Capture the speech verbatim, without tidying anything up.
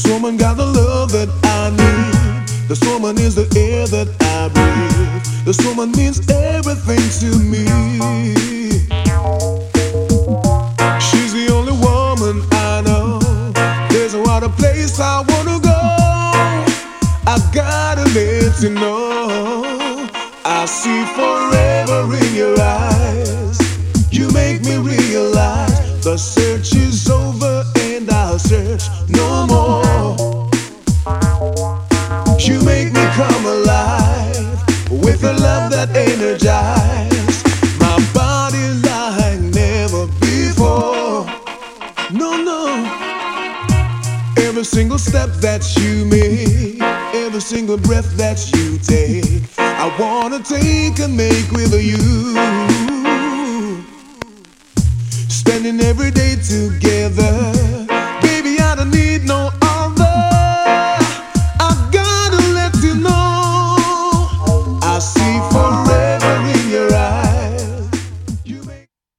This woman got the love that I need. This woman is the air that I breathe. This woman means everything to me. She's the only woman I know. There's no other place I wanna go. I gotta let you know, I see forever in your eyes. You make me realize the search is over and I'll search no more. You make me come alive with a love that energizes my body like never before. No, no. Every single step that you make, every single breath that you take, I wanna take and make with you. Spending every day together,